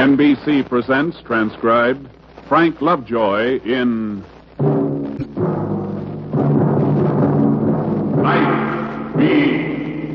NBC presents, transcribed, Frank Lovejoy in Night Beat.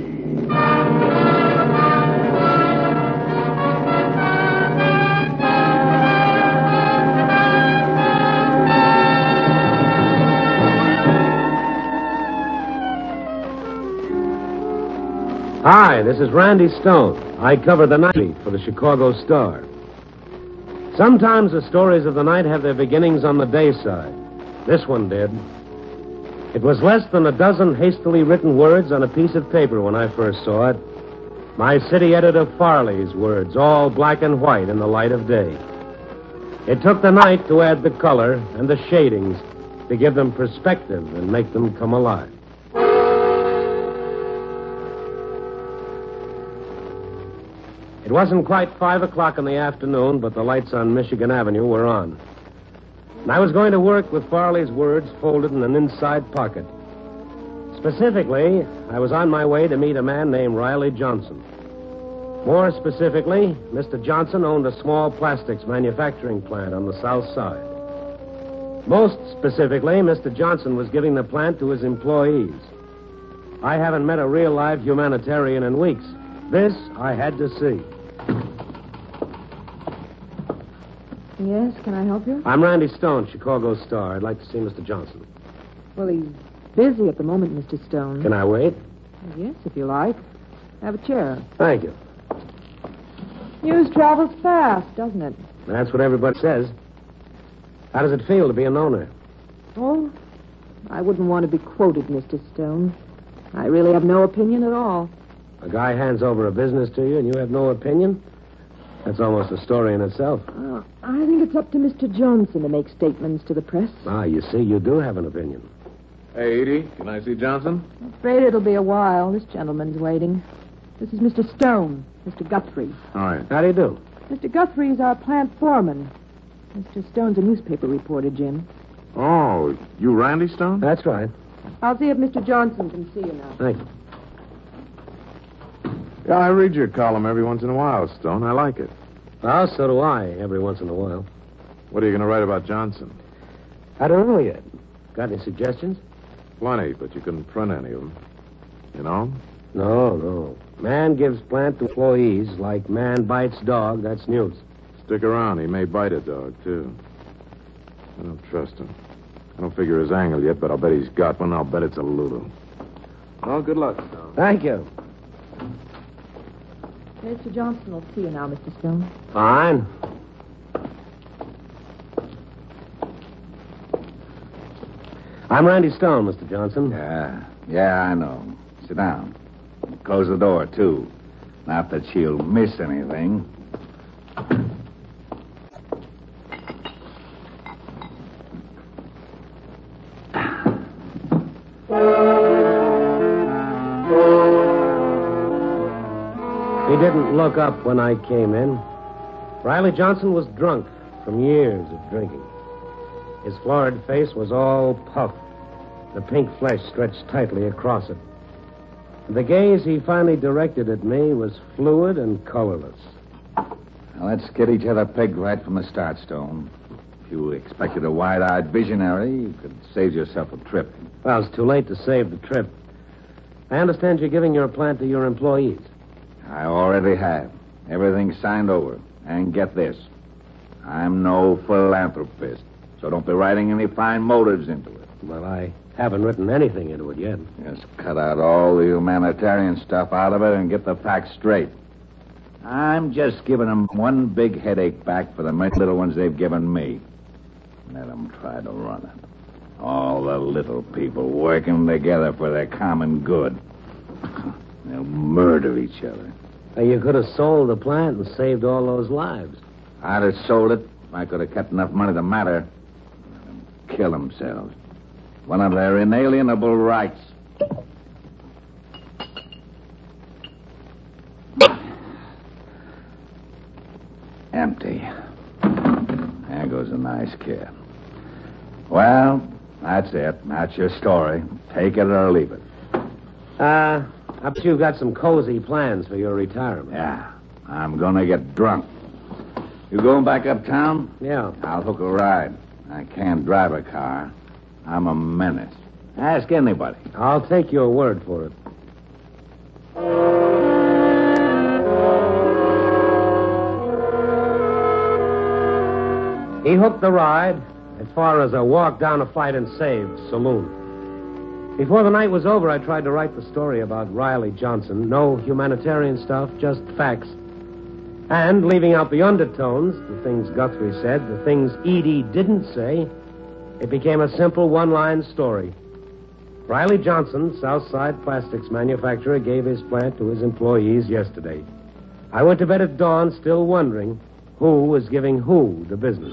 Hi, this is Randy Stone. I cover the night beat for the Chicago Star. Sometimes the stories of the night have their beginnings on the day side. This one did. It was less than a dozen hastily written words on a piece of paper when I first saw it. My city editor Farley's words, all black and white in the light of day. It took the night to add the color and the shadings to give them perspective and make them come alive. It wasn't quite 5 o'clock in the afternoon, but the lights on Michigan Avenue were on. And I was going to work with Farley's words folded in an inside pocket. Specifically, I was on my way to meet a man named Riley Johnson. More specifically, Mr. Johnson owned a small plastics manufacturing plant on the south side. Most specifically, Mr. Johnson was giving the plant to his employees. I haven't met a real live humanitarian in weeks. This I had to see. Yes, can I help you? I'm Randy Stone, Chicago Star. I'd like to see Mr. Johnson. Well, he's busy at the moment, Mr. Stone. Can I wait? Yes, if you like. Have a chair. Thank you. News travels fast, doesn't it? That's what everybody says. How does it feel to be an owner? Oh, I wouldn't want to be quoted, Mr. Stone. I really have no opinion at all. A guy hands over a business to you and you have no opinion? That's almost a story in itself. I think it's up to Mr. Johnson to make statements to the press. You see, you do have an opinion. Hey, Edie, can I see Johnson? I'm afraid it'll be a while. This gentleman's waiting. This is Mr. Stone, Mr. Guthrie. All right. How do you do? Mr. Guthrie's our plant foreman. Mr. Stone's a newspaper reporter, Jim. Oh, you Randy Stone? That's right. I'll see if Mr. Johnson can see you now. Thank you. Yeah, I read your column every once in a while, Stone. I like it. Well, so do I, every once in a while. What are you going to write about Johnson? I don't know yet. Got any suggestions? Plenty, but you couldn't print any of them. You know? No. Man gives plant to employees like man bites dog. That's news. Stick around. He may bite a dog, too. I don't trust him. I don't figure his angle yet, but I'll bet he's got one. I'll bet it's a Lulu. Well, good luck, Stone. Thank you. Mr. Johnson will see you now, Mr. Stone. Fine. I'm Randy Stone, Mr. Johnson. Yeah, I know. Sit down. Close the door, too. Not that she'll miss anything. He didn't look up when I came in. Riley Johnson was drunk from years of drinking. His florid face was all puffed. The pink flesh stretched tightly across it. The gaze he finally directed at me was fluid and colorless. Now, let's get each other pegged right from the start, Stone. If you expected a wide-eyed visionary, you could save yourself a trip. Well, it's too late to save the trip. I understand you're giving your plant to your employees. I already have. Everything's signed over. And get this. I'm no philanthropist, so don't be writing any fine motives into it. Well, I haven't written anything into it yet. Just cut out all the humanitarian stuff out of it and get the facts straight. I'm just giving them one big headache back for the many little ones they've given me. Let them try to run it. All the little people working together for their common good. They'll murder each other. You could have sold the plant and saved all those lives. I'd have sold it if I could have kept enough money to matter. Let them kill themselves. One of their inalienable rights. Empty. There goes a nice kid. Well, that's it. That's your story. Take it or leave it. I bet you've got some cozy plans for your retirement. Yeah. I'm gonna get drunk. You going back uptown? Yeah. I'll hook a ride. I can't drive a car. I'm a menace. Ask anybody. I'll take your word for it. He hooked the ride as far as a walk down a Fight and Save saloon. Before the night was over, I tried to write the story about Riley Johnson. No humanitarian stuff, just facts. And leaving out the undertones, the things Guthrie said, the things Edie didn't say, it became a simple one-line story. Riley Johnson, Southside Plastics manufacturer, gave his plant to his employees yesterday. I went to bed at dawn still wondering who was giving who the business.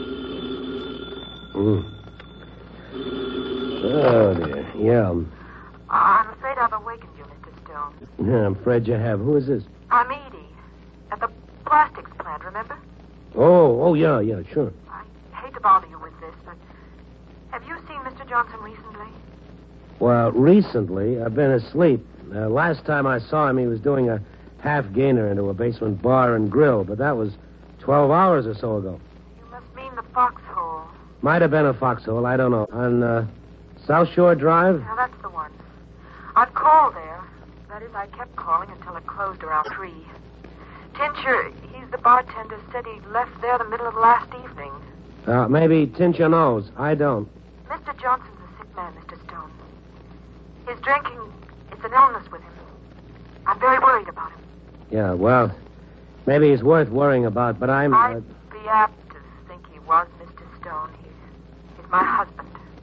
Oh, dear. Yeah. I'm afraid I've awakened you, Mr. Stone. Yeah, I'm afraid you have. Who is this? I'm Edie. At the plastics plant, remember? Oh, yeah, sure. I hate to bother you with this, but have you seen Mr. Johnson recently? Well, recently, I've been asleep. Last time I saw him, he was doing a half-gainer into a basement bar and grill, but that was 12 hours or so ago. You must mean the foxhole. Might have been a foxhole, I don't know. On South Shore Drive? Now, that's the one. I've called there. That is, I kept calling until it closed around 3. Tincher, he's the bartender, said he left there the middle of last evening. Maybe Tincher knows. I don't. Mr. Johnson's a sick man, Mr. Stone. His drinking, it's an illness with him. I'm very worried about him. Yeah, well, maybe he's worth worrying about, but I'm... I'd be apt to think he was, Mr. Stone. He's my husband.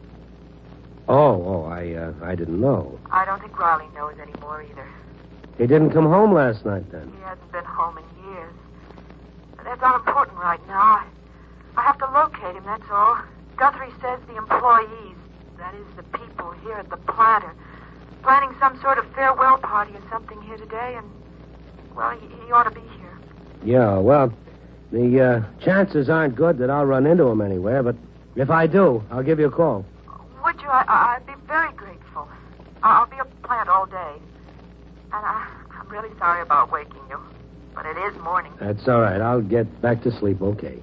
I didn't know. I don't think Riley knows anymore either. He didn't come home last night, then? He hasn't been home in years. That's not important right now. I have to locate him, that's all. Guthrie says the employees, that is, the people here at the plant, are planning some sort of farewell party or something here today, and, well, he ought to be here. Yeah, well, the chances aren't good that I'll run into him anywhere, but if I do, I'll give you a call. Would you? I'd be very grateful. I'll be at the plant all day. And I'm really sorry about waking you, but it is morning. That's all right. I'll get back to sleep, okay.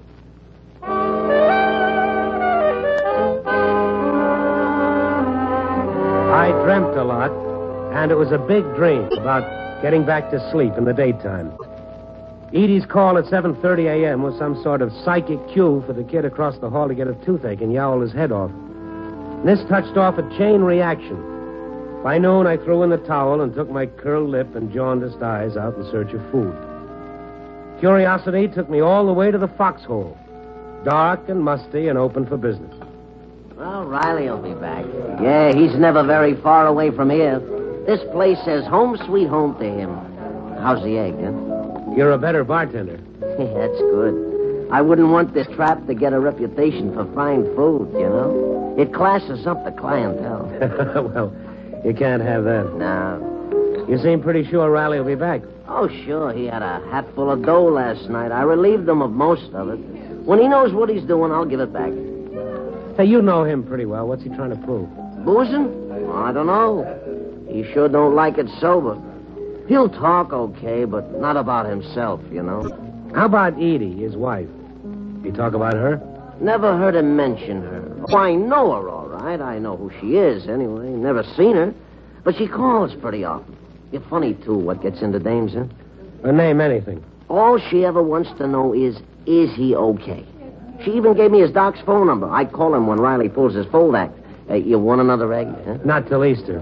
I dreamt a lot, and it was a big dream about getting back to sleep in the daytime. Edie's call at 7:30 a.m. was some sort of psychic cue for the kid across the hall to get a toothache and yowl his head off. This touched off a chain reaction. By noon, I threw in the towel and took my curled lip and jaundiced eyes out in search of food. Curiosity took me all the way to the foxhole, dark and musty and open for business. Well, Riley will be back. Yeah, he's never very far away from here. This place says home sweet home to him. How's the egg, huh? You're a better bartender. That's good. I wouldn't want this trap to get a reputation for fine food, you know? It classes up the clientele. Well, you can't have that. No. You seem pretty sure Riley will be back. Oh, sure. He had a hatful of dough last night. I relieved him of most of it. When he knows what he's doing, I'll give it back. Hey, you know him pretty well. What's he trying to prove? Boozing? I don't know. He sure don't like it sober. He'll talk okay, but not about himself, you know. How about Edie, his wife? You talk about her? Never heard him mention her. Oh, I know her, all right. I know who she is, anyway. Never seen her. But she calls pretty often. You're funny, too, what gets into dames, huh? Name anything. All she ever wants to know is he okay? She even gave me his doc's phone number. I call him when Riley pulls his fold act. You want another egg, huh? Not till Easter.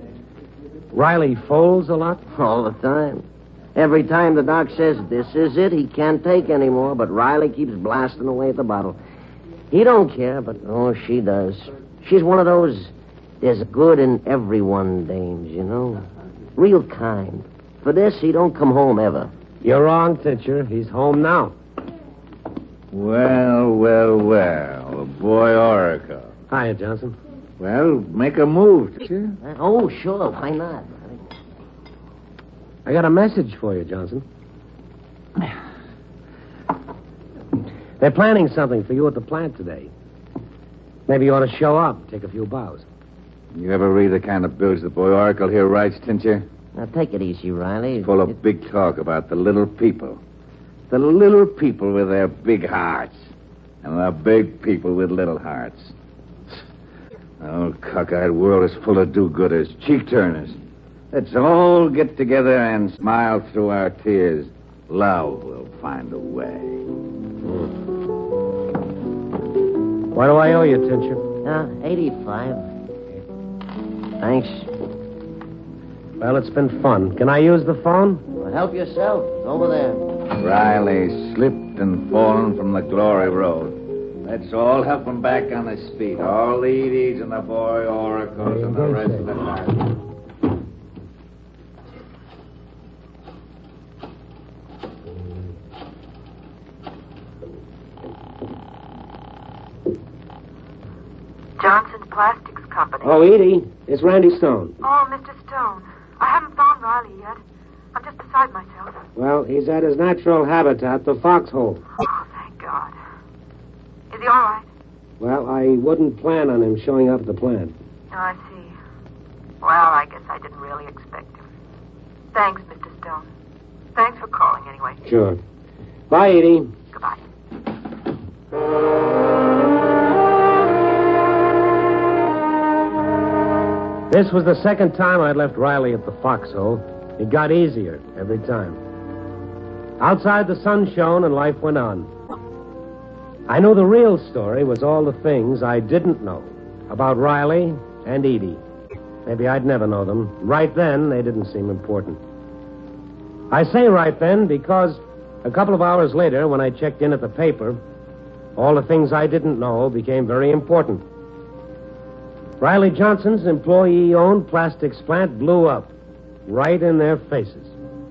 Riley folds a lot? All the time. Every time the doc says this is it, he can't take anymore, but Riley keeps blasting away at the bottle. He don't care, but, oh, she does. She's one of those, there's good in everyone dames, you know? Real kind. For this, he don't come home ever. You're wrong, Tincher. He's home now. Well, the boy Oracle. Hiya, Johnson. Well, make a move, Tincher. Oh, sure, why not? I got a message for you, Johnson. They're planning something for you at the plant today. Maybe you ought to show up, take a few bows. You ever read the kind of bills the boy Oracle here writes, Tincher? Now, take it easy, Riley. Full of big talk about the little people. the little people with their big hearts and the big people with little hearts. The old cockeyed world is full of do-gooders, cheek-turners. Let's all get together and smile through our tears. Love will find a way. What do I owe you, Tincher? 85. Thanks. Well, it's been fun. Can I use the phone? Well, help yourself. It's over there. Riley slipped and fallen from the Glory Road. Let's all help him back on his feet. All the Edie's and the boy Oracles and the rest of the time. Johnson's Plastics Company. Oh, Edie, it's Randy Stone. Oh, Mr. Stone. I haven't found Riley yet. I'm just beside myself. Well, he's at his natural habitat, the foxhole. Oh, thank God. Is he all right? Well, I wouldn't plan on him showing up at the plant. Oh, I see. Well, I guess I didn't really expect him. Thanks, Mr. Stone. Thanks for calling anyway. Sure. Bye, Edie. Goodbye. This was the second time I'd left Riley at the foxhole. It got easier every time. Outside, the sun shone and life went on. I knew the real story was all the things I didn't know about Riley and Edie. Maybe I'd never know them. Right then, they didn't seem important. I say right then because a couple of hours later, when I checked in at the paper, all the things I didn't know became very important. Riley Johnson's employee-owned plastics plant blew up right in their faces.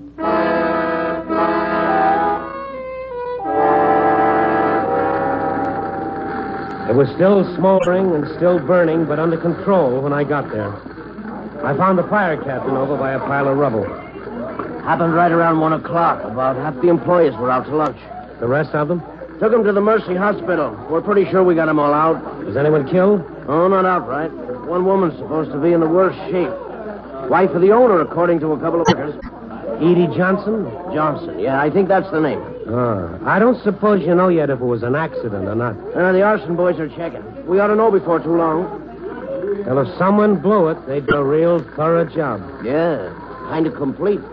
It was still smoldering and still burning, but under control when I got there. I found the fire captain over by a pile of rubble. Happened right around 1 o'clock. About half the employees were out to lunch. The rest of them? Took them to the Mercy Hospital. We're pretty sure we got them all out. Was anyone killed? Oh, not outright. One woman's supposed to be in the worst shape. Wife of the owner, according to a couple of workers. Edie Johnson? Johnson, yeah, I think that's the name. I don't suppose you know yet if it was an accident or not. The arson boys are checking. We ought to know before too long. Well, if someone blew it, they'd do a real thorough job. Yeah, kind of complete.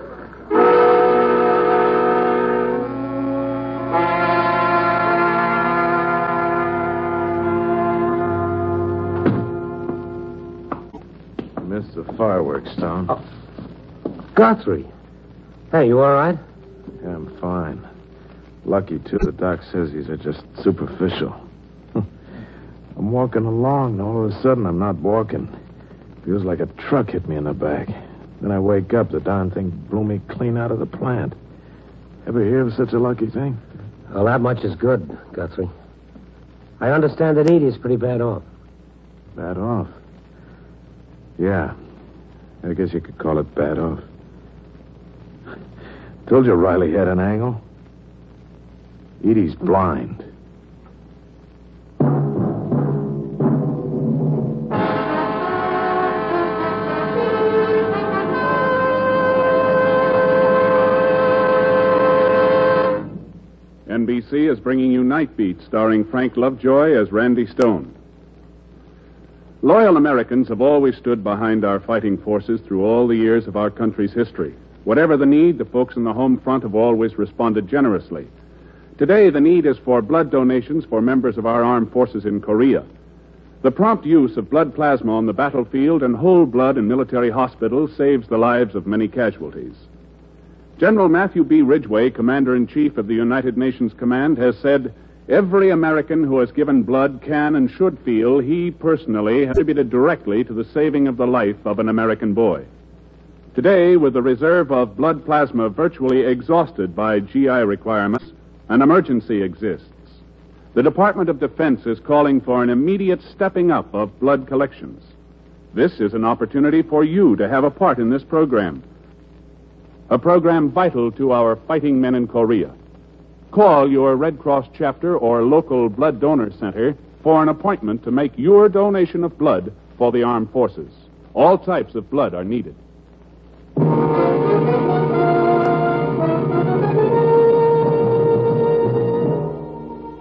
Missed the fireworks, Stone. Oh. Guthrie. Hey, you all right? Yeah, I'm fine. Lucky, too. The doc says these are just superficial. I'm walking along, and all of a sudden I'm not walking. Feels like a truck hit me in the back. Then I wake up, the darn thing blew me clean out of the plant. Ever hear of such a lucky thing? Well, that much is good, Guthrie. I understand that Edie's pretty bad off. Bad off? Yeah. I guess you could call it bad off. Told you Riley had an angle. Edie's blind. NBC is bringing you Night Beat, starring Frank Lovejoy as Randy Stone. Loyal Americans have always stood behind our fighting forces through all the years of our country's history. Whatever the need, the folks in the home front have always responded generously. Today, the need is for blood donations for members of our armed forces in Korea. The prompt use of blood plasma on the battlefield and whole blood in military hospitals saves the lives of many casualties. General Matthew B. Ridgway, Commander-in-Chief of the United Nations Command, has said, every American who has given blood can and should feel he personally has contributed directly to the saving of the life of an American boy. Today, with the reserve of blood plasma virtually exhausted by GI requirements, an emergency exists. The Department of Defense is calling for an immediate stepping up of blood collections. This is an opportunity for you to have a part in this program, a program vital to our fighting men in Korea. Call your Red Cross chapter or local blood donor center for an appointment to make your donation of blood for the armed forces. All types of blood are needed.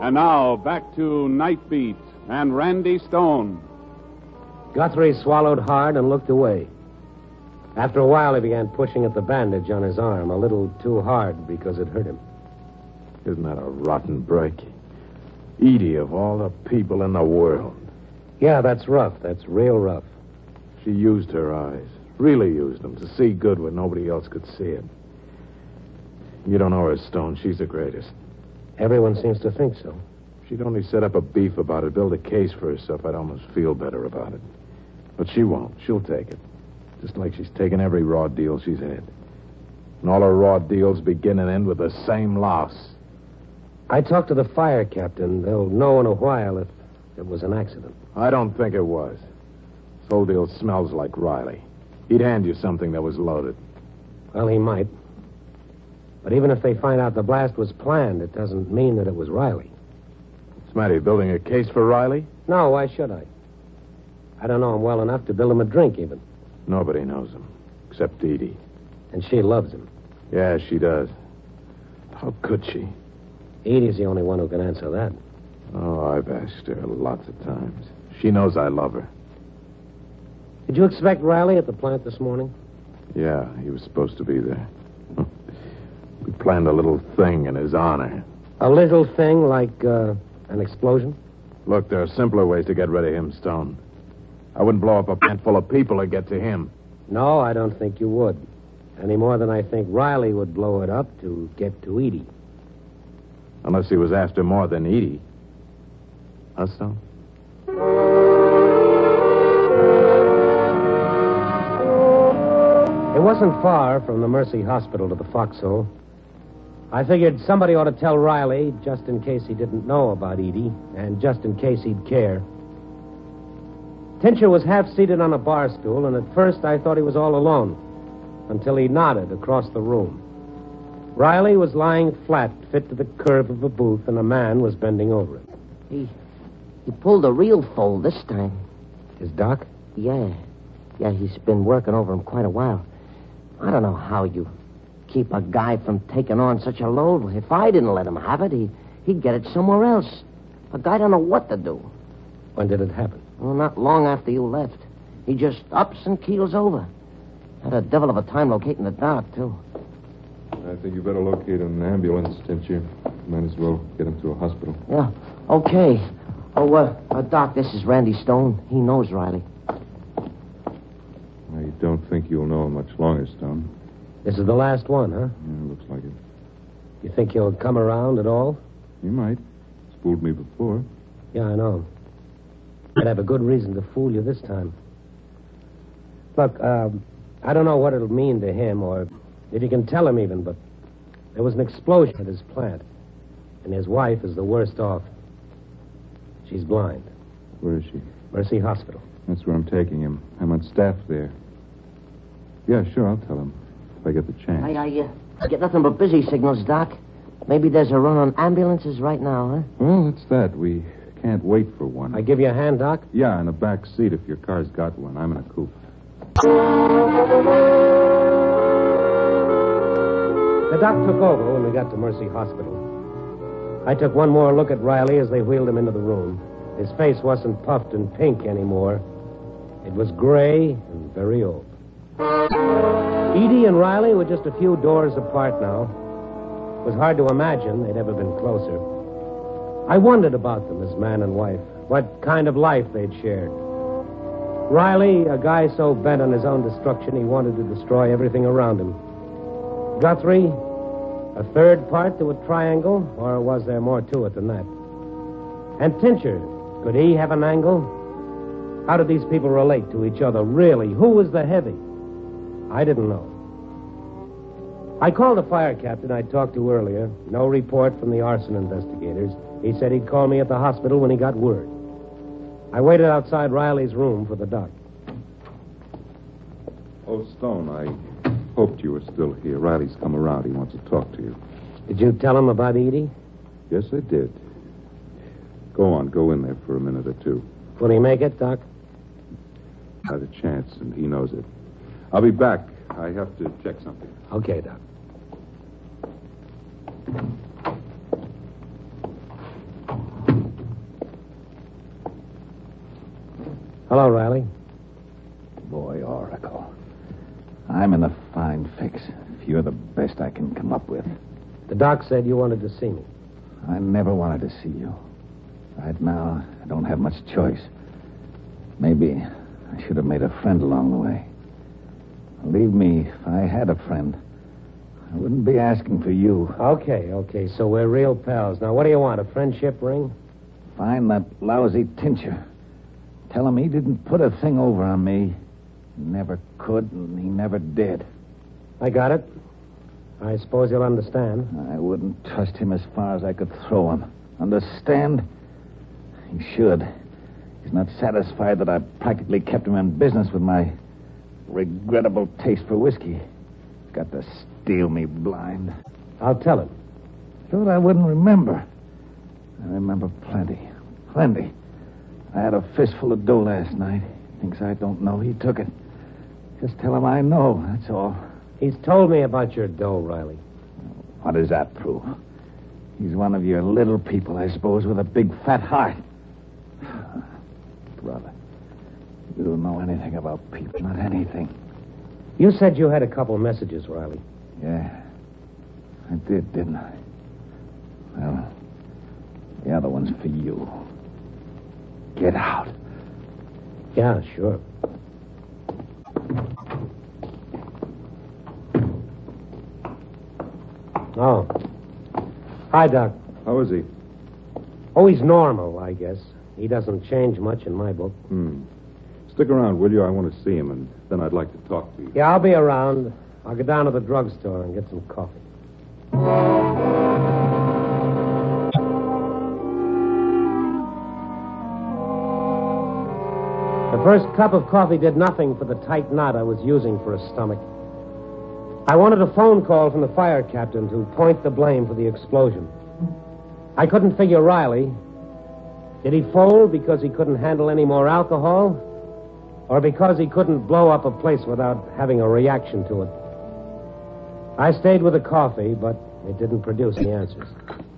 And now, back to Night Beat and Randy Stone. Guthrie swallowed hard and looked away. After a while, he began pushing at the bandage on his arm, a little too hard because it hurt him. Isn't that a rotten break? Edie, of all the people in the world. Yeah, that's rough. That's real rough. She used her eyes. Really used them to see good when nobody else could see it. You don't know her, Stone. She's the greatest. Everyone seems to think so. If she'd only set up a beef about it, build a case for herself, I'd almost feel better about it. But she won't. She'll take it. Just like she's taken every raw deal she's had. And all her raw deals begin and end with the same loss. I talked to the fire captain. They'll know in a while if it was an accident. I don't think it was. This whole deal smells like Riley. He'd hand you something that was loaded. Well, he might. But even if they find out the blast was planned, it doesn't mean that it was Riley. What's the matter? You building a case for Riley? No, why should I? I don't know him well enough to build him a drink, even. Nobody knows him, except Edie. And she loves him. Yeah, she does. How could she? Edie's the only one who can answer that. Oh, I've asked her lots of times. She knows I love her. Did you expect Riley at the plant this morning? Yeah, he was supposed to be there. We planned a little thing in his honor. A little thing like an explosion? Look, there are simpler ways to get rid of him, Stone. I wouldn't blow up a plant full of people to get to him. No, I don't think you would. Any more than I think Riley would blow it up to get to Edie. Unless he was after more than Edie. Huh, Stone? It wasn't far from the Mercy Hospital to the Foxhole. I figured somebody ought to tell Riley, just in case he didn't know about Edie, and just in case he'd care. Tincher was half-seated on a bar stool, and at first I thought he was all alone, until he nodded across the room. Riley was lying flat, fit to the curve of a booth, and a man was bending over it. He pulled a real fold this time. Is Doc? Yeah. Yeah, he's been working over him quite a while. I don't know how you keep a guy from taking on such a load. If I didn't let him have it, he'd get it somewhere else. A guy don't know what to do. When did it happen? Well, not long after you left. He just ups and keels over. Had a devil of a time locating the doc, too. I think you better locate an ambulance, didn't you? Might as well get him to a hospital. Yeah, okay. Oh, Doc, this is Randy Stone. He knows Riley. I don't think you'll know him much longer, Stone. This is the last one, huh? Yeah, looks like it. You think he'll come around at all? He might. He's fooled me before. Yeah, I know. I'd have a good reason to fool you this time. Look, I don't know what it'll mean to him, or if you can tell him even, but there was an explosion at his plant, and his wife is the worst off. She's blind. Where is she? Mercy Hospital. That's where I'm taking him. I'm on staff there. Yeah, sure, I'll tell him. If I get the chance. I get nothing but busy signals, Doc. Maybe there's a run on ambulances right now, huh? Well, it's that. We can't wait for one. I give you a hand, Doc? Yeah, in the back seat if your car's got one. I'm in a coupe. The doc took over when we got to Mercy Hospital. I took one more look at Riley as they wheeled him into the room. His face wasn't puffed and pink anymore. It was gray and very old. Edie and Riley were just a few doors apart now. It was hard to imagine they'd ever been closer. I wondered about them as man and wife, what kind of life they'd shared. Riley, a guy so bent on his own destruction he wanted to destroy everything around him. Guthrie, a third part to a triangle, or was there more to it than that? And Tincher, could he have an angle? How did these people relate to each other, really? Who was the heavy? I didn't know. I called the fire captain I'd talked to earlier. No report from the arson investigators. He said he'd call me at the hospital when he got word. I waited outside Riley's room for the doc. Oh, Stone, I hoped you were still here. Riley's come around. He wants to talk to you. Did you tell him about Edie? Yes, I did. Go on. Go in there for a minute or two. Will he make it, Doc? I had a chance, and he knows it. I'll be back. I have to check something. Okay, Doc. Hello, Riley. Boy, Oracle. I'm in a fine fix. If you're the best I can come up with. The doc said you wanted to see me. I never wanted to see you. Right now, I don't have much choice. Maybe I should have made a friend along the way. Believe me, if I had a friend, I wouldn't be asking for you. Okay, so we're real pals. Now, what do you want, a friendship ring? Find that lousy Tincher. Tell him he didn't put a thing over on me. He never could, and he never did. I got it. I suppose you'll understand. I wouldn't trust him as far as I could throw him. Understand? He should. He's not satisfied that I practically kept him in business with my regrettable taste for whiskey. He's got to steal me blind. I'll tell him. Thought I wouldn't remember. I remember plenty. Plenty. I had a fistful of dough last night. Thinks I don't know. He took it. Just tell him I know, that's all. He's told me about your dough, Riley. What does that prove? He's one of your little people, I suppose, with a big fat heart. Brother, you don't know anything about people, not anything. You said you had a couple messages, Riley. Yeah, I did, didn't I? Well, the other one's for you. Get out. Yeah, sure. Oh. Hi, Doc. How is he? Oh, he's normal, I guess. He doesn't change much in my book. Stick around, will you? I want to see him, and then I'd like to talk to you. Yeah, I'll be around. I'll go down to the drugstore and get some coffee. The first cup of coffee did nothing for the tight knot I was using for a stomach. I wanted a phone call from the fire captain to point the blame for the explosion. I couldn't figure Riley. Did he fold because he couldn't handle any more alcohol? Or because he couldn't blow up a place without having a reaction to it? I stayed with the coffee, but it didn't produce any answers.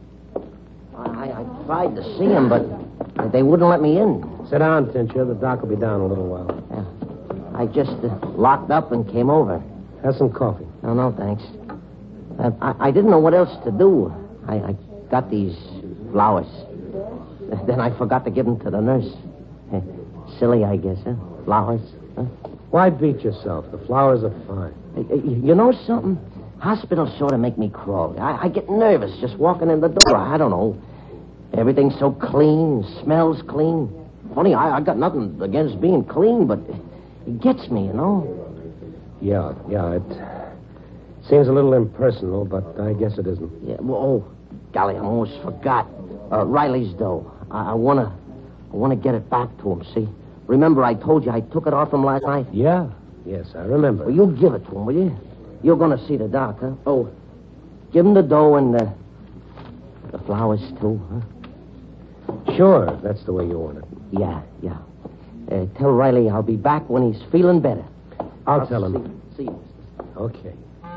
I tried to see him, but they wouldn't let me in. Sit down, Tincher. The doc will be down in a little while. Yeah. I just locked up and came over. Have some coffee. No, thanks. I didn't know what else to do. I got these flowers. Then I forgot to give them to the nurse. Silly, I guess, huh? Flowers, huh? Why beat yourself? The flowers are fine. You know something? Hospitals sort of make me crawl. I get nervous just walking in the door. I don't know. Everything's so clean, smells clean. Funny, I got nothing against being clean, but it gets me, you know? Yeah, it seems a little impersonal, but I guess it isn't. Yeah, well, golly, I almost forgot. Riley's dough. I wanna get it back to him, see? Remember I told you I took it off him last night? Yeah, yes, I remember. Well, you give it to him, will you? You're gonna see the doc, huh? Oh, give him the dough and the flowers, too, huh? Sure, that's the way you want it. Yeah. Tell Riley I'll be back when he's feeling better. I'll tell him. See you. Okay.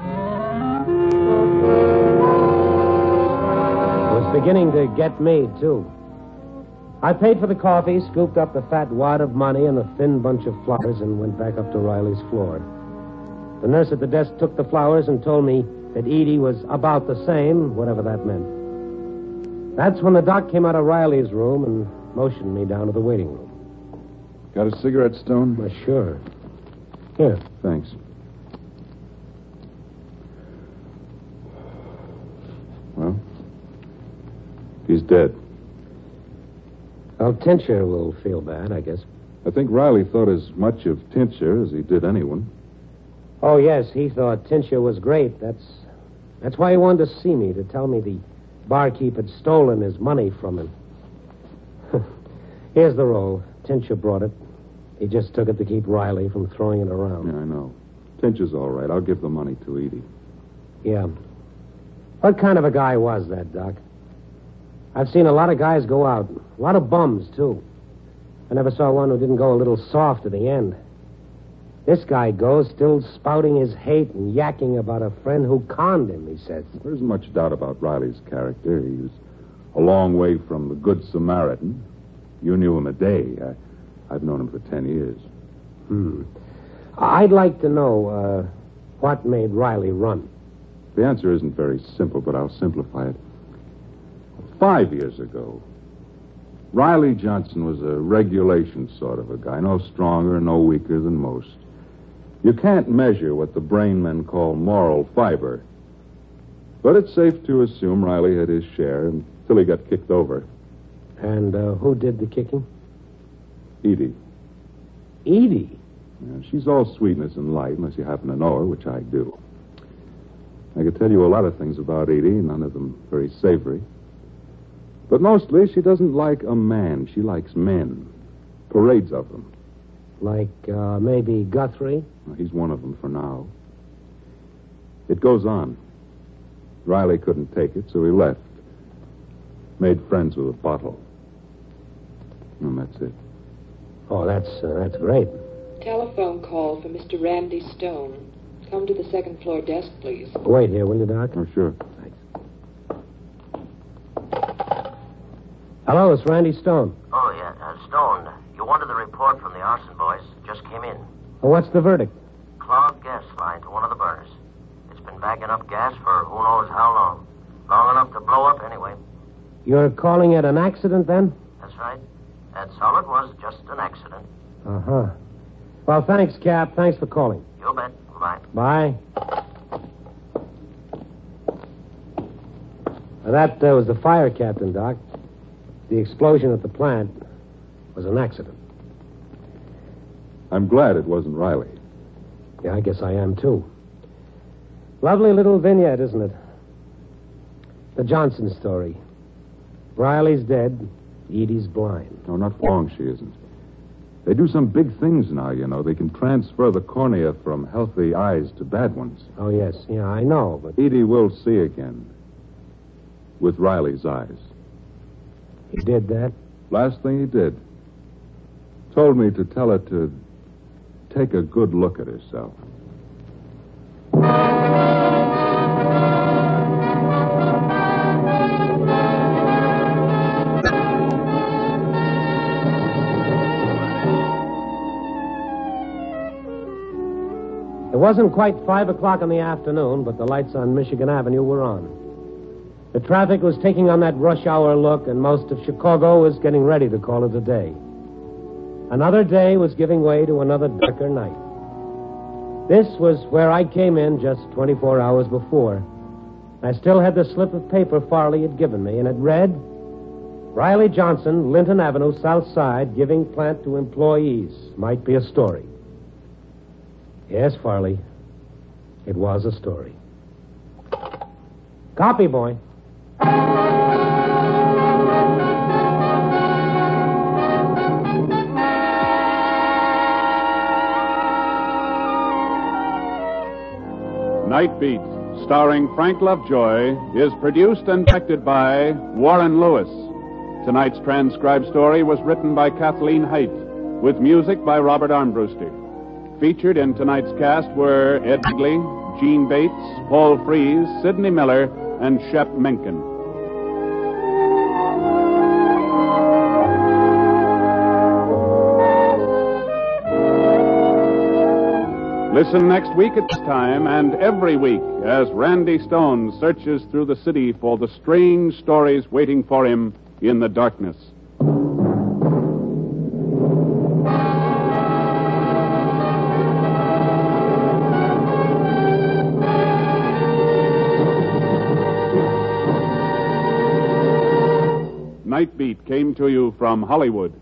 It was beginning to get me, too. I paid for the coffee, scooped up the fat wad of money and the thin bunch of flowers, and went back up to Riley's floor. The nurse at the desk took the flowers and told me that Edie was about the same, whatever that meant. That's when the doc came out of Riley's room and motioned me down to the waiting room. Got a cigarette, Stone? Well, sure. Here. Thanks. Well, he's dead. Well, Tincher will feel bad, I guess. I think Riley thought as much of Tincher as he did anyone. Oh, yes, he thought Tincher was great. That's why he wanted to see me, to tell me the barkeep had stolen his money from him. Here's the roll. Tincher brought it. He just took it to keep Riley from throwing it around. Yeah, I know. Tincher's all right. I'll give the money to Edie. Yeah. What kind of a guy was that, Doc? I've seen a lot of guys go out. A lot of bums, too. I never saw one who didn't go a little soft at the end. This guy goes still spouting his hate and yakking about a friend who conned him, he says. There isn't much doubt about Riley's character. He was a long way from the Good Samaritan. You knew him a day. I've known him for 10 years. I'd like to know what made Riley run. The answer isn't very simple, but I'll simplify it. 5 years ago, Riley Johnson was a regulation sort of a guy, no stronger, no weaker than most. You can't measure what the brain men call moral fiber, but it's safe to assume Riley had his share until he got kicked over. And who did the kicking? Edie. Edie? Yeah, she's all sweetness and light, unless you happen to know her, which I do. I could tell you a lot of things about Edie, none of them very savory. But mostly, she doesn't like a man. She likes men. Parades of them. Like maybe Guthrie? Well, he's one of them for now. It goes on. Riley couldn't take it, so he left. Made friends with a bottle. And that's it. Oh, that's great. Telephone call for Mr. Randy Stone. Come to the second floor desk, please. Wait here, will you, Doc? Oh, sure. Hello, it's Randy Stone. Oh, yeah, Stone. You wanted the report from the arson boys. Just came in. Oh, what's the verdict? Clogged gas line to one of the burners. It's been bagging up gas for who knows how long. Long enough to blow up anyway. You're calling it an accident, then? That's right. That's all it was, just an accident. Uh-huh. Well, thanks, Cap. Thanks for calling. You bet. Bye. Bye. That was the fire captain, Doc. The explosion at the plant was an accident. I'm glad it wasn't Riley. Yeah, I guess I am, too. Lovely little vignette, isn't it? The Johnson story. Riley's dead. Edie's blind. No, not for long she isn't. They do some big things now, you know. They can transfer the cornea from healthy eyes to bad ones. Oh, yes. Yeah, I know, but... Edie will see again. With Riley's eyes. He did that? Last thing he did. Told me to tell her to take a good look at herself. It wasn't quite 5 o'clock in the afternoon, but the lights on Michigan Avenue were on. The traffic was taking on that rush hour look, and most of Chicago was getting ready to call it a day. Another day was giving way to another darker night. This was where I came in just 24 hours before. I still had the slip of paper Farley had given me, and it read, Riley Johnson, Linton Avenue, South Side, giving plant to employees. Might be a story. Yes, Farley. It was a story. Copy, boy. Night Beat, starring Frank Lovejoy, is produced and directed by Warren Lewis. Tonight's transcribed story was written by Kathleen Haidt, with music by Robert Armbruster. Featured in tonight's cast were Ed Begley, Gene Bates, Paul Frees, Sidney Miller, and Shep Menken. Listen next week at this time and every week as Randy Stone searches through the city for the strange stories waiting for him in the darkness. Night Beat came to you from Hollywood.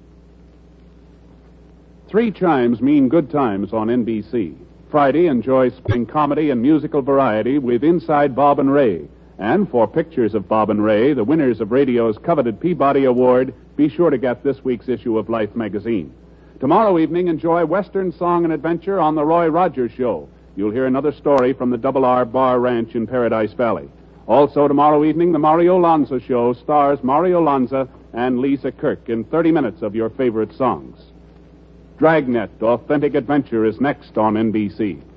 3 chimes mean good times on NBC. Friday, enjoy spring comedy and musical variety with Inside Bob and Ray. And for pictures of Bob and Ray, the winners of radio's coveted Peabody Award, be sure to get this week's issue of Life magazine. Tomorrow evening, enjoy Western Song and Adventure on The Roy Rogers Show. You'll hear another story from the Double R Bar Ranch in Paradise Valley. Also tomorrow evening, the Mario Lanza Show stars Mario Lanza and Lisa Kirk in 30 minutes of your favorite songs. Dragnet, Authentic Adventure is next on NBC.